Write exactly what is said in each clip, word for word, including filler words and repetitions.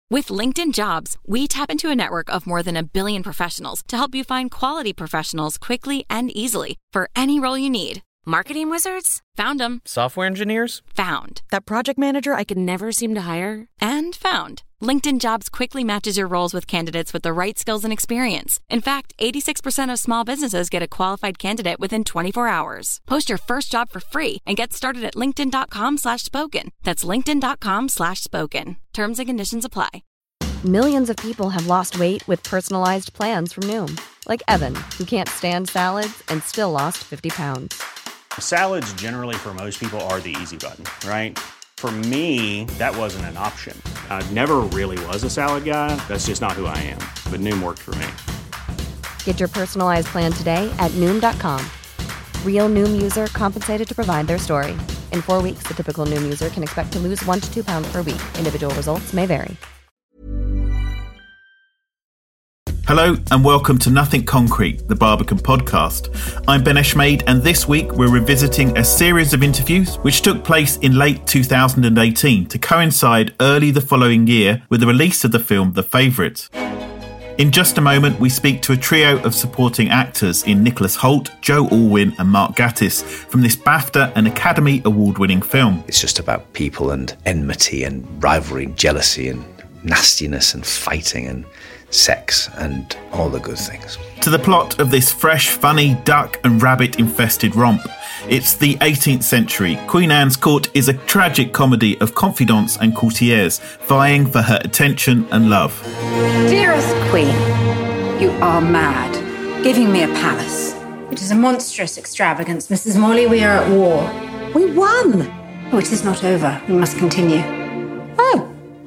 With LinkedIn Jobs, we tap into a network of more than a billion professionals to help you find quality professionals quickly and easily for any role you need. Marketing wizards? Found them. Software engineers? Found. That project manager I could never seem to hire? And found. LinkedIn Jobs quickly matches your roles with candidates with the right skills and experience. In fact, eighty-six percent of small businesses get a qualified candidate within twenty-four hours. Post your first job for free and get started at linkedin.com slash spoken. That's linkedin.com slash spoken. Terms and conditions apply. Millions of people have lost weight with personalized plans from Noom. Like Evan, who can't stand salads and still lost fifty pounds. Salads generally for most people are the easy button, right? For me, that wasn't an option. I never really was a salad guy. That's just not who I am. But Noom worked for me. Get your personalized plan today at Noom dot com. Real Noom user compensated to provide their story. In four weeks, the typical Noom user can expect to lose one to two pounds per week. Individual results may vary. Hello and welcome to Nothing Concrete, the Barbican podcast. I'm Ben Eshmade, and this week we're revisiting a series of interviews which took place in late two thousand eighteen to coincide early the following year with the release of the film The Favourite. In just a moment, we speak to a trio of supporting actors in Nicholas Hoult, Joe Alwyn and Mark Gatiss from this BAFTA and Academy Award-winning film. It's just about people and enmity and rivalry and jealousy and nastiness and fighting and sex and all the good things. To the plot of this fresh, funny, duck and rabbit-infested romp. It's the eighteenth century. Queen Anne's court is a tragic comedy of confidants and courtiers vying for her attention and love. Dearest Queen, you are mad, giving me a palace. It is a monstrous extravagance, Missus Morley. We are at war. We won! Oh, it is not over. We must continue. Oh.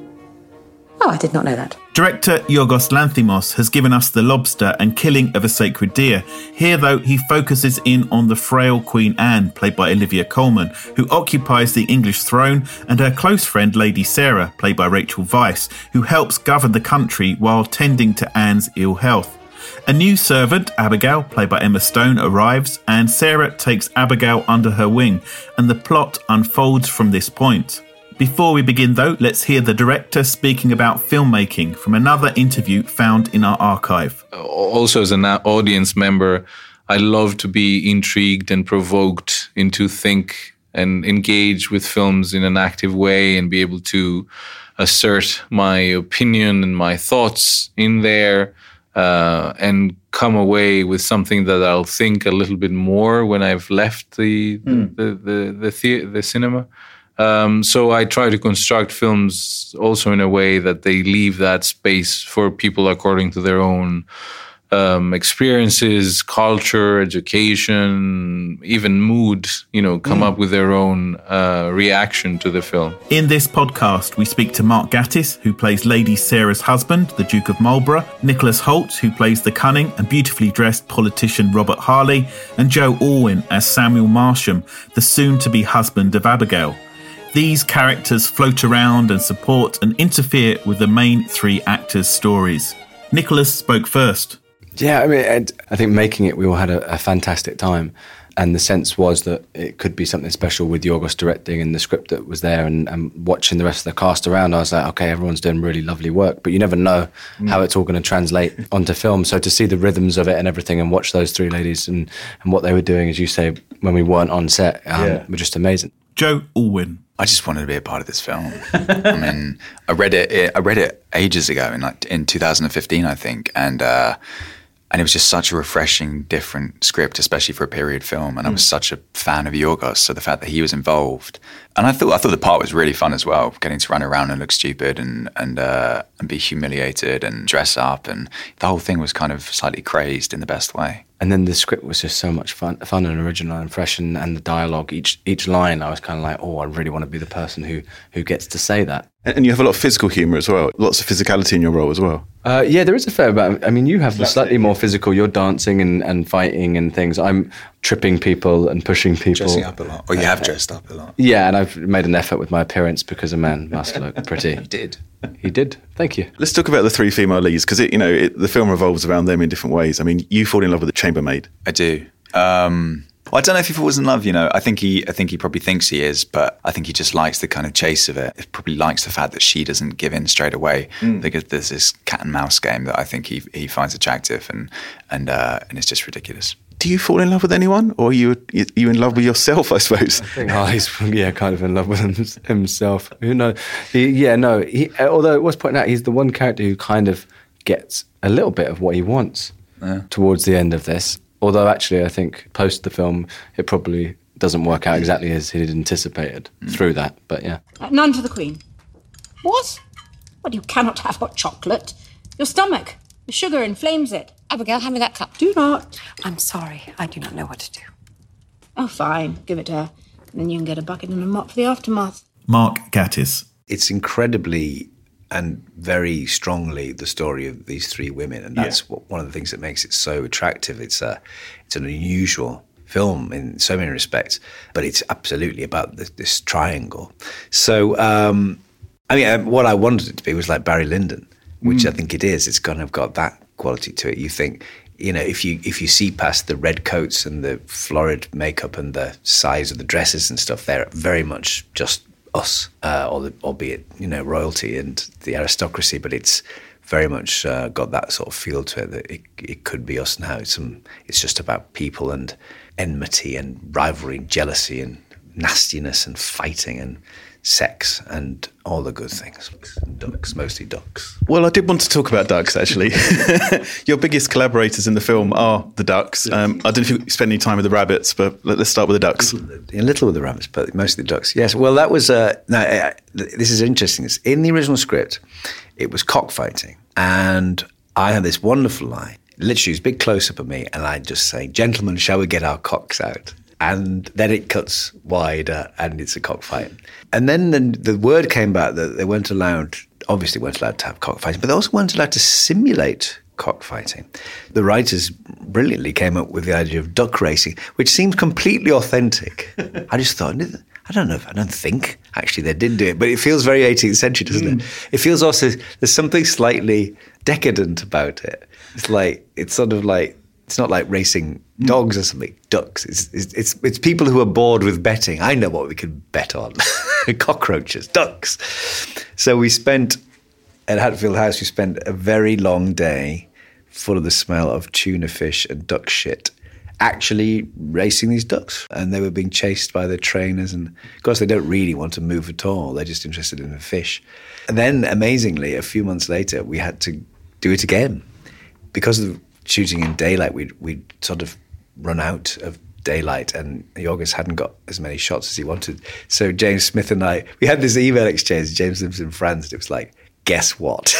Oh, I did not know that. Director Yorgos Lanthimos has given us The Lobster and Killing of a Sacred Deer. Here, though, he focuses in on the frail Queen Anne, played by Olivia Colman, who occupies the English throne, and her close friend Lady Sarah, played by Rachel Weisz, who helps govern the country while tending to Anne's ill health. A new servant, Abigail, played by Emma Stone, arrives, and Sarah takes Abigail under her wing, and the plot unfolds from this point. Before we begin, though, let's hear the director speaking about filmmaking from another interview found in our archive. Also, as an audience member, I love to be intrigued and provoked into think and engage with films in an active way and be able to assert my opinion and my thoughts in there uh, and come away with something that I'll think a little bit more when I've left the mm. the, the, the, the, the cinema. Um, so I try to construct films also in a way that they leave that space for people according to their own um, experiences, culture, education, even mood, you know, come mm. up with their own uh, reaction to the film. In this podcast, we speak to Mark Gatiss, who plays Lady Sarah's husband, the Duke of Marlborough, Nicholas Hoult, who plays the cunning and beautifully dressed politician Robert Harley, and Joe Alwyn as Samuel Marsham, the soon-to-be husband of Abigail. These characters float around and support and interfere with the main three actors' stories. Nicholas spoke first. Yeah, I mean, I think making it, we all had a, a fantastic time. And the sense was that it could be something special with Yorgos directing and the script that was there, and, and watching the rest of the cast around. I was like, okay, everyone's doing really lovely work, but you never know mm. how it's all going to translate onto film. So to see the rhythms of it and everything and watch those three ladies and, and what they were doing, as you say, when we weren't on set, um, yeah. were just amazing. Joe Alwyn. I just wanted to be a part of this film. I mean, I read it, I read it ages ago, in like in two thousand fifteen, I think, and uh, and it was just such a refreshing, different script, especially for a period film. And mm. I was such a fan of Yorgos, so the fact that he was involved, and I thought I thought the part was really fun as well, getting to run around and look stupid and and uh, and be humiliated and dress up, and the whole thing was kind of slightly crazed in the best way. And then the script was just so much fun, fun and original and fresh, and, and the dialogue, each each line, I was kind of like, oh, I really want to be the person who who gets to say that. And you have a lot of physical humour as well, lots of physicality in your role as well. Uh, yeah, there is a fair amount. I mean, you have the slightly more physical. You're dancing and, and fighting and things. I'm tripping people and pushing people. Dressing up a lot. Or you have dressed up a lot. Yeah, and I've made an effort with my appearance because a man must look pretty. He did. He did. Thank you. Let's talk about the three female leads, because you know it, the film revolves around them in different ways. I mean, you fall in love with the chambermaid. I do. Um, Well, I don't know if he falls in love. You know, I think he, I think he probably thinks he is, but I think he just likes the kind of chase of it. He probably likes the fact that she doesn't give in straight away, mm. because there's this cat and mouse game that I think he he finds attractive, and and uh, and it's just ridiculous. Do you fall in love with anyone, or are you are you in love with yourself? I suppose. I think oh, he's yeah, kind of in love with himself. Who knows? He, yeah, no. He, although it was pointed out, he's the one character who kind of gets a little bit of what he wants yeah. towards the end of this. Although actually, I think post the film, it probably doesn't work out exactly as he'd anticipated mm. through that. But yeah, uh, none for the Queen. What? Well, you cannot have hot chocolate. Your stomach, the sugar inflames it. Abigail, hand me that cup. Do not. I'm sorry, I do not know what to do. Oh, fine. Give it to her. And then you can get a bucket and a mop for the aftermath. Mark Gatiss. It's incredibly and very strongly the story of these three women, and that's yeah. what, one of the things that makes it so attractive. It's a, it's an unusual film in so many respects, but it's absolutely about this, this triangle. So, um, I mean, what I wanted it to be was like Barry Lyndon, which mm. I think it is. It's kind of got that quality to it. You think, you know, if you if you see past the red coats and the florid makeup and the size of the dresses and stuff, they're very much just us, uh, or the, albeit, you know, royalty and the aristocracy, but it's very much uh, got that sort of feel to it that it, it could be us now. It's, um, it's just about people and enmity and rivalry and jealousy and nastiness and fighting and sex and all the good things. Ducks, mostly ducks. Well, I did want to talk about ducks, actually. Your biggest collaborators in the film are the ducks. Um, I don't know if you spend any time with the rabbits, but let's start with the ducks. A little with the rabbits, but mostly the ducks. Yes, well, that was... Uh, now, uh, this is interesting. In the original script, it was cockfighting, and I had this wonderful line. Literally, it was a big close-up of me, and I'd just say, "Gentlemen, shall we get our cocks out?" And then it cuts wider and it's a cockfight. And then the, the word came back that they weren't allowed, obviously weren't allowed to have cockfighting, but they also weren't allowed to simulate cockfighting. The writers brilliantly came up with the idea of duck racing, which seems completely authentic. I just thought, I don't know, I don't think actually they did do it, but it feels very eighteenth century, doesn't mm. it? It feels also, there's something slightly decadent about it. It's like, it's sort of like, it's not like racing dogs or something, ducks. It's, it's it's it's people who are bored with betting. I know what we could bet on. Cockroaches, ducks. So we spent, at Hatfield House, we spent a very long day full of the smell of tuna fish and duck shit, actually racing these ducks. And they were being chased by their trainers. And of course, they don't really want to move at all. They're just interested in the fish. And then, amazingly, a few months later, we had to do it again. Because of shooting in daylight, we'd, we'd sort of run out of daylight, and Yorgos hadn't got as many shots as he wanted. So James Smith and I, we had this email exchange. James lives in France, and it was like, guess what?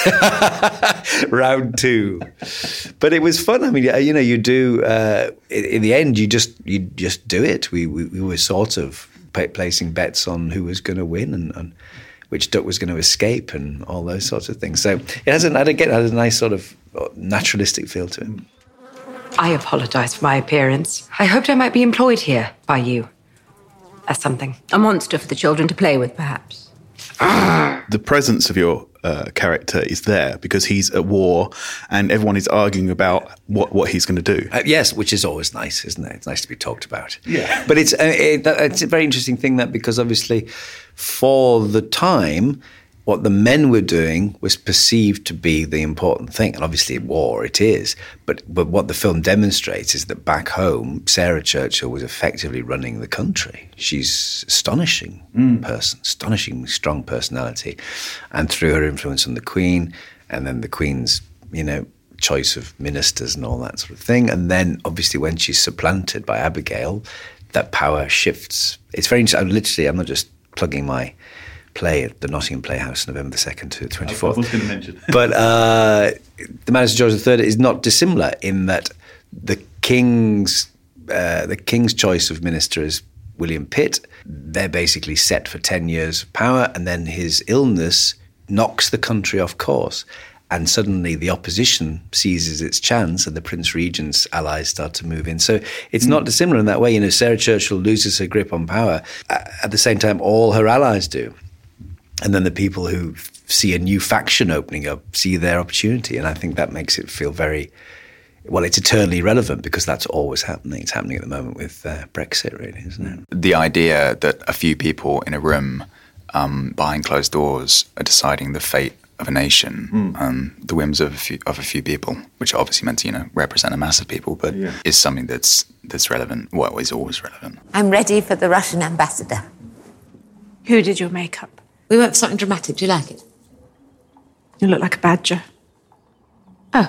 Round two. But it was fun. I mean, you know, you do, uh, in, in the end, you just you just do it. We, we, we were sort of placing bets on who was going to win and, and which duck was going to escape and all those sorts of things. So it has, an, again, it has a nice sort of naturalistic feel to it. I apologise for my appearance. I hoped I might be employed here by you as something. A monster for the children to play with, perhaps. The presence of your uh, character is there because he's at war and everyone is arguing about what, what he's going to do. Uh, yes, which is always nice, isn't it? It's nice to be talked about. Yeah. But it's, uh, it, it's a very interesting thing that because obviously for the time, what the men were doing was perceived to be the important thing. And obviously in war it is. But but what the film demonstrates is that back home, Sarah Churchill was effectively running the country. She's astonishing mm. person, astonishingly strong personality. And through her influence on the Queen, and then the Queen's, you know, choice of ministers and all that sort of thing. And then obviously when she's supplanted by Abigail, that power shifts. It's very interesting. Literally, I'm not just plugging my play at the Nottingham Playhouse, November the second to the twenty-fourth. I was going to mention. But uh, The Madness of George the Third is not dissimilar in that the King's uh, the King's choice of minister is William Pitt. They're basically set for ten years of power, and then his illness knocks the country off course. And suddenly the opposition seizes its chance and the Prince Regent's allies start to move in. So it's mm. not dissimilar in that way. You know, Sarah Churchill loses her grip on power. At the same time, all her allies do. And then the people who see a new faction opening up see their opportunity. And I think that makes it feel very well, it's eternally relevant because that's always happening. It's happening at the moment with uh, Brexit, really, isn't it? The idea that a few people in a room um, behind closed doors are deciding the fate of a nation, mm. um, the whims of a few of a few people, which are obviously meant to, you know, represent a mass of people, but yeah. is something that's that's relevant. Well, is always relevant. I'm ready for the Russian ambassador. Who did your makeup? We went for something dramatic. Do you like it? You look like a badger. Oh.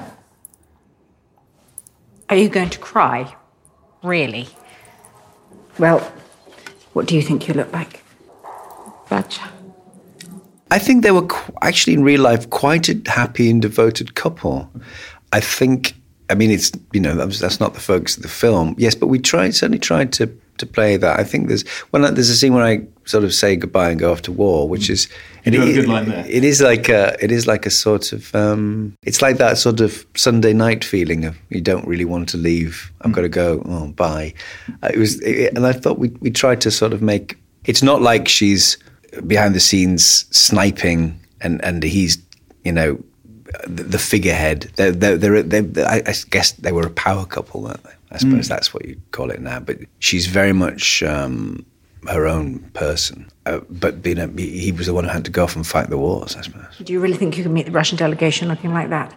Are you going to cry? Really? Well, what do you think you look like? Badger. I think they were qu- actually in real life quite a happy and devoted couple. I think, I mean, it's, you know, that's, that's not the focus of the film. Yes, but we tried, certainly tried to to play that. I think there's, well, there's a scene where I sort of say goodbye and go off to war, which is, you it, have a good line there. It is like a, it is like a sort of, um, it's like that sort of Sunday night feeling of you don't really want to leave. I've mm. got to go. Oh, bye. Uh, it was, it, and I thought we we tried to sort of make. It's not like she's behind the scenes sniping and and he's, you know, the, the figurehead. They're, they're, they're, they're, I guess they were a power couple, weren't they? I suppose mm. that's what you call it now. But she's very much um, her own person. Uh, but being a, he was the one who had to go off and fight the wars, I suppose. Do you really think you can meet the Russian delegation looking like that?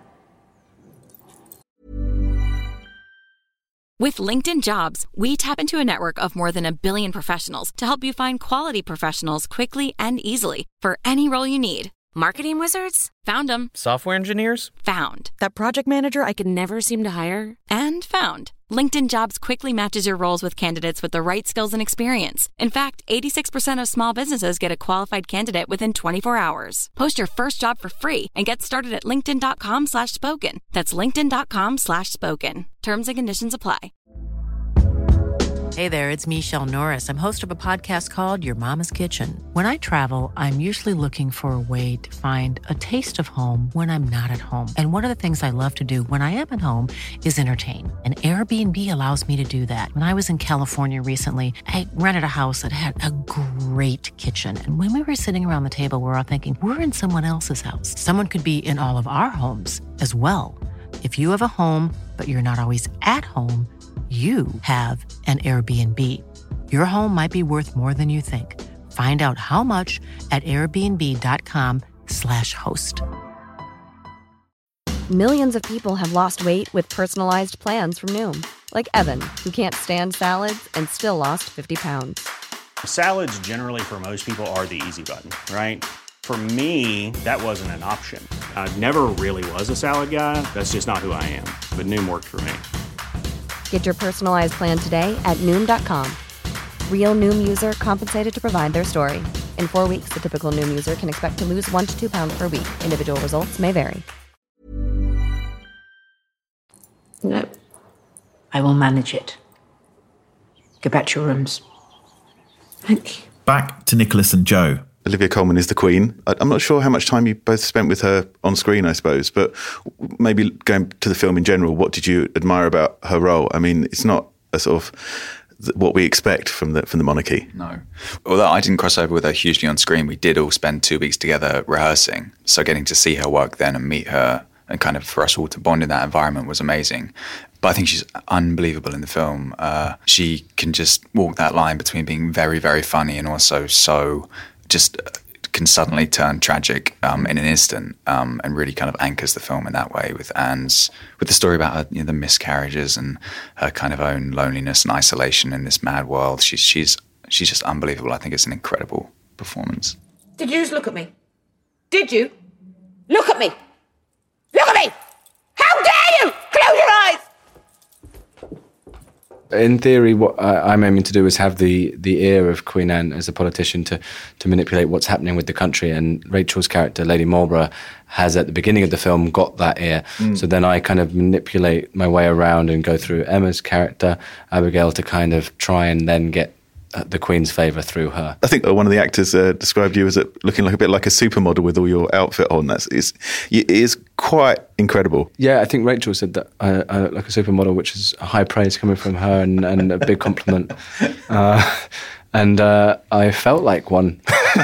With LinkedIn Jobs, we tap into a network of more than a billion professionals to help you find quality professionals quickly and easily for any role you need. Marketing wizards? Found them. Software engineers? Found. That project manager I could never seem to hire? And found. LinkedIn Jobs quickly matches your roles with candidates with the right skills and experience. In fact, eighty-six percent of small businesses get a qualified candidate within twenty-four hours. Post your first job for free and get started at linkedin.com slash spoken. That's linkedin.com slash spoken. Terms and conditions apply. Hey there, it's Michelle Norris. I'm host of a podcast called Your Mama's Kitchen. When I travel, I'm usually looking for a way to find a taste of home when I'm not at home. And one of the things I love to do when I am at home is entertain. And Airbnb allows me to do that. When I was in California recently, I rented a house that had a great kitchen. And when we were sitting around the table, we were all thinking, we're in someone else's house. Someone could be in all of our homes as well. If you have a home, but you're not always at home, you have an Airbnb. Your home might be worth more than you think. Find out how much at airbnb.com slash host. Millions of people have lost weight with personalized plans from Noom. Like Evan, who can't stand salads and still lost fifty pounds. Salads generally for most people are the easy button, right? For me, that wasn't an option. I never really was a salad guy. That's just not who I am. But Noom worked for me. Get your personalized plan today at Noom dot com. Real Noom user compensated to provide their story. In four weeks, the typical Noom user can expect to lose one to two pounds per week. Individual results may vary. No, I will manage it. Go back to your rooms. Thank you. Back to Nicholas and Joe. Olivia Colman is the Queen. I'm not sure how much time you both spent with her on screen, I suppose, but maybe going to the film in general, what did you admire about her role? I mean, it's not a sort of what we expect from the from the monarchy. No. Although I didn't cross over with her hugely on screen, we did all spend two weeks together rehearsing. So getting to see her work then and meet her and kind of for us all to bond in that environment was amazing. But I think she's unbelievable in the film. Uh, she can just walk that line between being very, very funny and also so... just can suddenly turn tragic um, in an instant um, and really kind of anchors the film in that way with Anne's, with the story about her, you know, the miscarriages and her kind of own loneliness and isolation in this mad world. She's, she's, she's just unbelievable. I think it's an incredible performance. Did you just look at me? Did you? Look at me! Look at me! How dare you! Close your eyes! In theory, what I'm aiming to do is have the the ear of Queen Anne as a politician to to manipulate what's happening with the country. And Rachel's character, Lady Marlborough, has at the beginning of the film got that ear. Mm. So then I kind of manipulate my way around and go through Emma's character, Abigail, to kind of try and then get the Queen's favour through her. I think one of the actors uh, described you as a, looking like a bit like a supermodel with all your outfit on. That's it's, it is quite incredible. Yeah, I think Rachel said that I, I look like a supermodel, which is high praise coming from her and, and a big compliment. uh, and uh, I felt like one.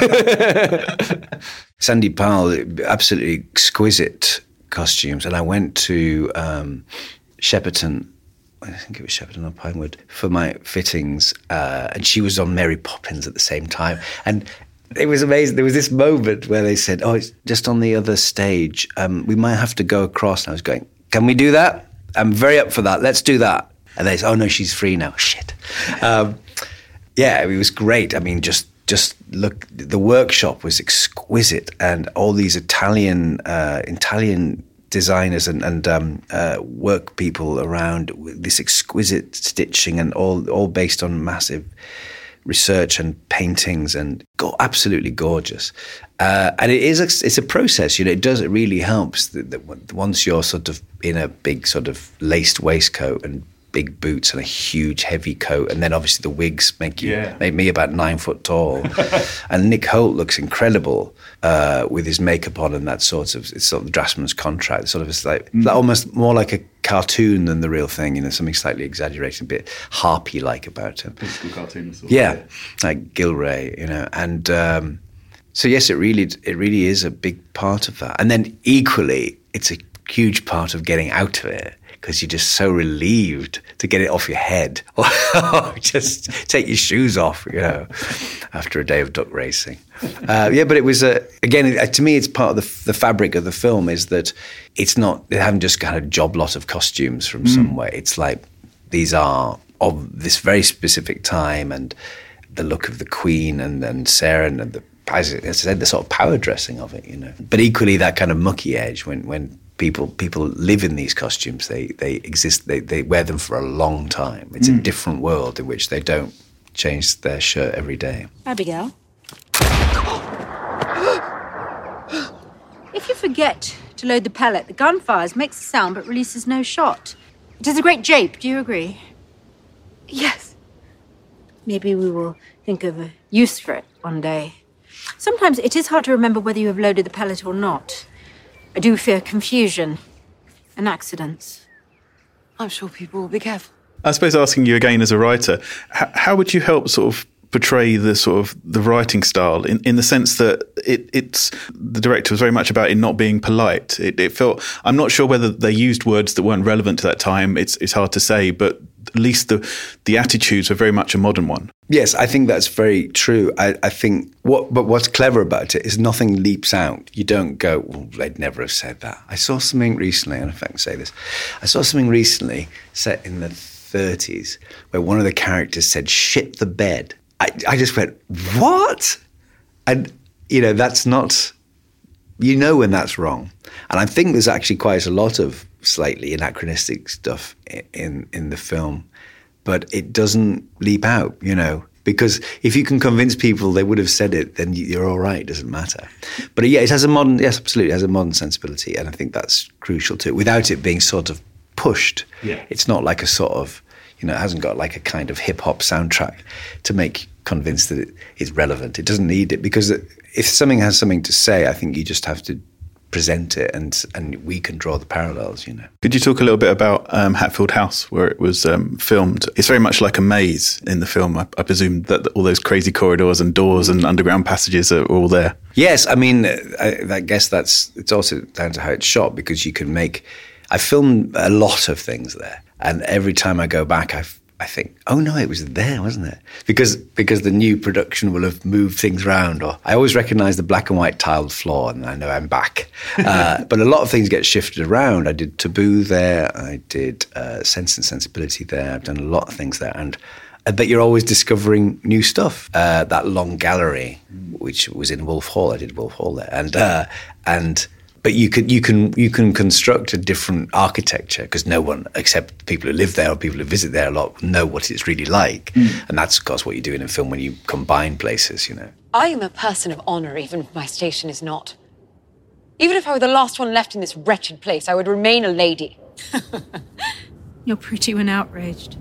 Sandy Powell, absolutely exquisite costumes. And I went to... Um, Shepperton, I think it was Shepperton or Pinewood, for my fittings, uh, and she was on Mary Poppins at the same time. And it was amazing. There was this moment where they said, oh, it's just on the other stage. Um, we might have to go across. And I was going, can we do that? I'm very up for that. Let's do that. And they said, oh, no, she's free now. Shit. Um, yeah, it was great. I mean, just just look, the workshop was exquisite. And all these Italian, uh, Italian designers and, and um, uh, work people around with this exquisite stitching and all, all based on massive research and paintings and go, absolutely gorgeous. Uh, and it is a, it's a process, you know, it does, it really helps that, that once you're sort of in a big sort of laced waistcoat and big boots and a huge heavy coat, and then obviously the wigs make you yeah. make me about nine foot tall. And Nick Holt looks incredible uh, with his makeup on and that sort of, it's sort of the draftsman's contract, sort of it's like mm. almost more like a cartoon than the real thing, you know, something slightly exaggerated, a bit harpy-like about him. Physical cartoon. Sort of, yeah, yeah, like Gilray, you know, and um, so yes, it really, it really is a big part of that. And then equally, it's a huge part of getting out of it, because you're just so relieved to get it off your head, or just take your shoes off, you know, after a day of duck racing. Uh, yeah, but it was, uh, again, to me, it's part of the, the fabric of the film is that it's not, they haven't just kind of job lot of costumes from mm. somewhere. It's like, these are of this very specific time, and the look of the Queen and, and Sarah and the, as I said, the sort of power dressing of it, you know. But equally that kind of mucky edge when, when people people live in these costumes, they they exist, they, they wear them for a long time. It's mm. a different world in which they don't change their shirt every day. Abigail? If you forget to load the pellet, the gun fires, makes a sound but releases no shot. It is a great jape, do you agree? Yes. Maybe we will think of a use for it one day. Sometimes it is hard to remember whether you have loaded the pellet or not. I do fear confusion and accidents. I'm sure people will be careful. I suppose asking you again as a writer, how, how would you help sort of portray the sort of the writing style in, in the sense that it, it's the director was very much about it not being polite. It, it felt, I'm not sure whether they used words that weren't relevant to that time. It's it's hard to say, but at least the the attitudes were very much a modern one. Yes, I think that's very true. I, I think what, but what's clever about it is nothing leaps out. You don't go, well, they'd never have said that. I saw something recently, I don't know if I can say this. I saw something recently set in the thirties where one of the characters said, shit the bed. I, I just went, what? And, you know, that's not, you know when that's wrong. And I think there's actually quite a lot of slightly anachronistic stuff in, in the film, but it doesn't leap out, you know, because if you can convince people they would have said it, then you're all right, it doesn't matter. But yeah, it has a modern, yes, absolutely, it has a modern sensibility, and I think that's crucial too, without it being sort of pushed. Yeah. It's not like a sort of, you know, it hasn't got like a kind of hip-hop soundtrack to make convinced that it is relevant. It doesn't need it, because if something has something to say, I think you just have to present it, and and we can draw the parallels, you know. Could you talk a little bit about um, Hatfield House, where it was um, filmed? It's very much like a maze in the film. I, I presume that all those crazy corridors and doors and underground passages are all there. Yes, I mean, I, I guess that's, it's also down to how it's shot, because you can make, I filmed a lot of things there, and every time I go back, I've I think, oh no, it was there, wasn't it? Because because the new production will have moved things around. Or I always recognise the black and white tiled floor, and I know I'm back. Uh, but a lot of things get shifted around. I did Taboo there. I did uh, Sense and Sensibility there. I've done a lot of things there, and I bet you're always discovering new stuff. Uh, that long gallery, which was in Wolf Hall, I did Wolf Hall there, and uh, and. But you can you can you can construct a different architecture, because no one except people who live there or people who visit there a lot know what it's really like, mm. and that's of course what you're doing in film when you combine places, you know. I am a person of honour, even if my station is not. Even if I were the last one left in this wretched place, I would remain a lady. You're pretty when outraged.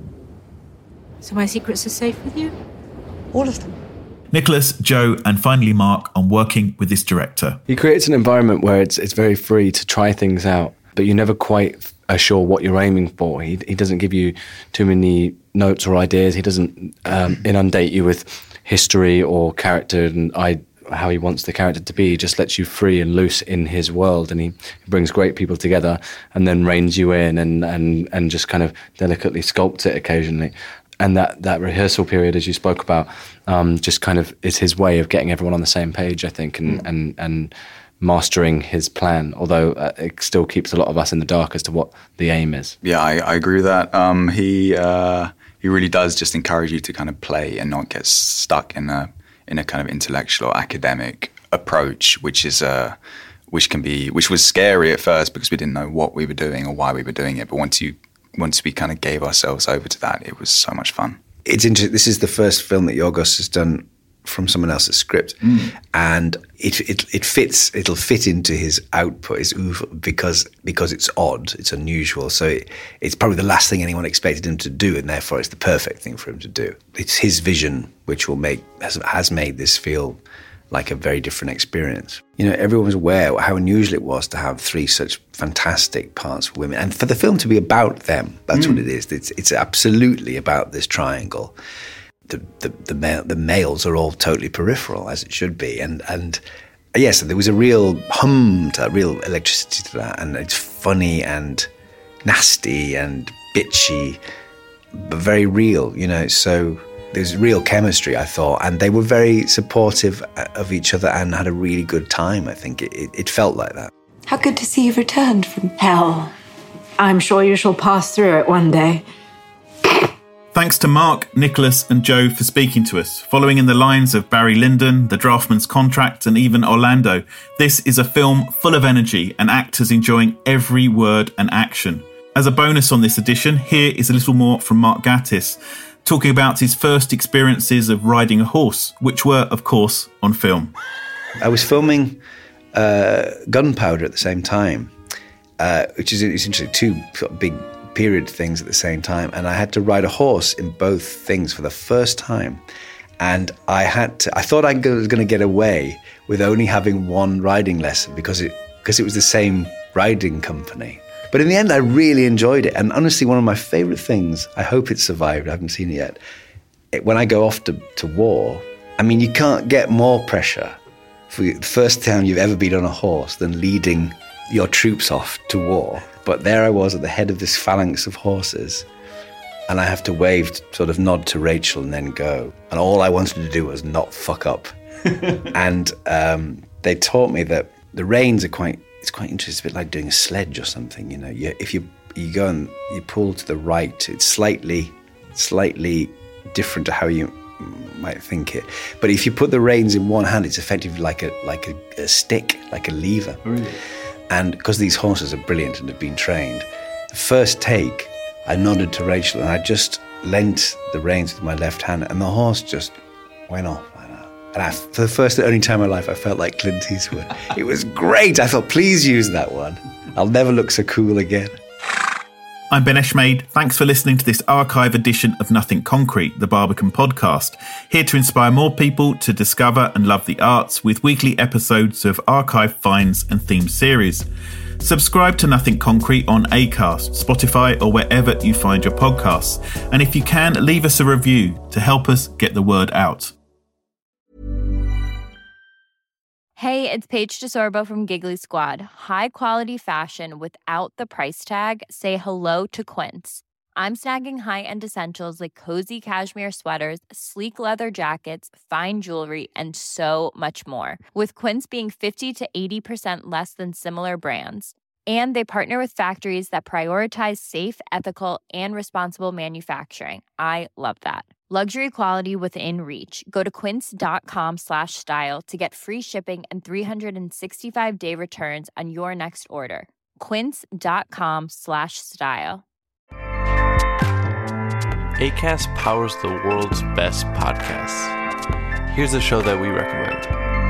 So my secrets are safe with you? All of them. Nicholas, Joe, and finally Mark on working with this director. He creates an environment where it's it's very free to try things out, but you're never quite are sure what you're aiming for. He he doesn't give you too many notes or ideas. He doesn't um, inundate you with history or character and I how he wants the character to be. He just lets you free and loose in his world, and he, he brings great people together and then reins you in and, and, and just kind of delicately sculpts it occasionally. And that, that rehearsal period, as you spoke about, um, just kind of is his way of getting everyone on the same page, I think, and mm. and, and mastering his plan, although uh, it still keeps a lot of us in the dark as to what the aim is. Yeah, I, I agree with that. Um, he uh, he really does just encourage you to kind of play and not get stuck in a in a kind of intellectual or academic approach, which is uh, which can be which was scary at first because we didn't know what we were doing or why we were doing it. But once you once we kind of gave ourselves over to that, it was so much fun. It's interesting. This is the first film that Yorgos has done from someone else's script, mm. and it, it it fits. It'll fit into his output, his oeuvre, because because it's odd, it's unusual. So it, it's probably the last thing anyone expected him to do, and therefore it's the perfect thing for him to do. It's his vision which will make has, has made this feel like a very different experience. You know, everyone was aware how unusual it was to have three such fantastic parts for women, and for the film to be about them. That's mm. what it is. It's it's absolutely about this triangle. The the the, male, the males are all totally peripheral, as it should be, and and yes, there was a real hum to that, real electricity to that, and it's funny and nasty and bitchy, but very real. You know, so. There's real chemistry, I thought, and they were very supportive of each other and had a really good time. I think it, it, it felt like that. How good to see you've returned from hell. I'm sure you shall pass through it one day. Thanks to Mark, Nicholas and Joe for speaking to us. Following in the lines of Barry Lyndon, The Draftman's Contract and even Orlando, this is a film full of energy and actors enjoying every word and action. As a bonus on this edition, here is a little more from Mark Gatiss, talking about his first experiences of riding a horse, which were, of course, on film. I was filming uh, Gunpowder at the same time, uh, which is essentially two sort of big period things at the same time, and I had to ride a horse in both things for the first time. And I had to, I thought I was going to get away with only having one riding lesson because it because it was the same riding company. But in the end, I really enjoyed it. And honestly, one of my favourite things, I hope it's survived, I haven't seen it yet, it, when I go off to, to war, I mean, you can't get more pressure for the first time you've ever been on a horse than leading your troops off to war. But there I was at the head of this phalanx of horses, and I have to wave, to sort of nod to Rachel and then go. And all I wanted to do was not fuck up. And um, they taught me that the reins are quite... It's quite interesting. It's a bit like doing a sledge or something, you know. You, if you you go and you pull to the right, it's slightly, slightly different to how you might think it. But if you put the reins in one hand, it's effectively like a like a, a stick, like a lever. Really? And because these horses are brilliant and have been trained, the first take, I nodded to Rachel and I just lent the reins with my left hand, and the horse just went off. And I, for the first and only time in my life, I felt like Clint Eastwood. It was great. I thought, please use that one. I'll never look so cool again. I'm Ben Eshmade. Thanks for listening to this archive edition of Nothing Concrete, the Barbican podcast. Here to inspire more people to discover and love the arts with weekly episodes of archive finds and theme series. Subscribe to Nothing Concrete on Acast, Spotify or wherever you find your podcasts. And if you can, leave us a review to help us get the word out. Hey, it's Paige DeSorbo from Giggly Squad. High quality fashion without the price tag. Say hello to Quince. I'm snagging high-end essentials like cozy cashmere sweaters, sleek leather jackets, fine jewelry, and so much more. With Quince being fifty to eighty percent less than similar brands. And they partner with factories that prioritize safe, ethical, and responsible manufacturing. I love that. Luxury quality within reach. Go to quince.com slash style to get free shipping and three sixty-five day returns on your next order. Quince.com slash style. Acast powers the world's best podcasts. Here's a show that we recommend.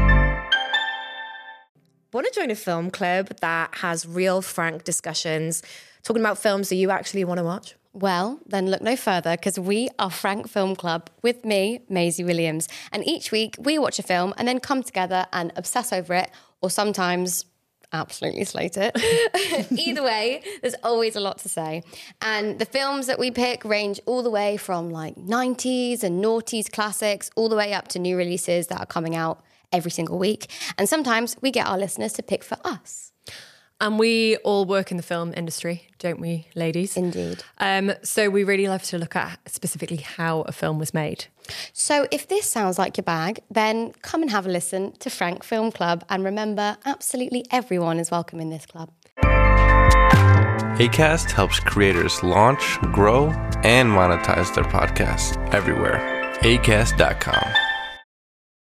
Want to join a film club that has real, frank discussions, talking about films that you actually want to watch? Well, then look no further, because we are Frank Film Club with me, Maisie Williams. And each week we watch a film and then come together and obsess over it, or sometimes absolutely slate it. Either way, there's always a lot to say. And the films that we pick range all the way from like nineties and noughties classics, all the way up to new releases that are coming out every single week. And sometimes we get our listeners to pick for us. And we all work in the film industry, don't we, ladies? Indeed. Um, so we really love to look at specifically how a film was made. So if this sounds like your bag, then come and have a listen to Frank Film Club. And remember, absolutely everyone is welcome in this club. Acast helps creators launch, grow, and monetize their podcasts everywhere. acast dot com.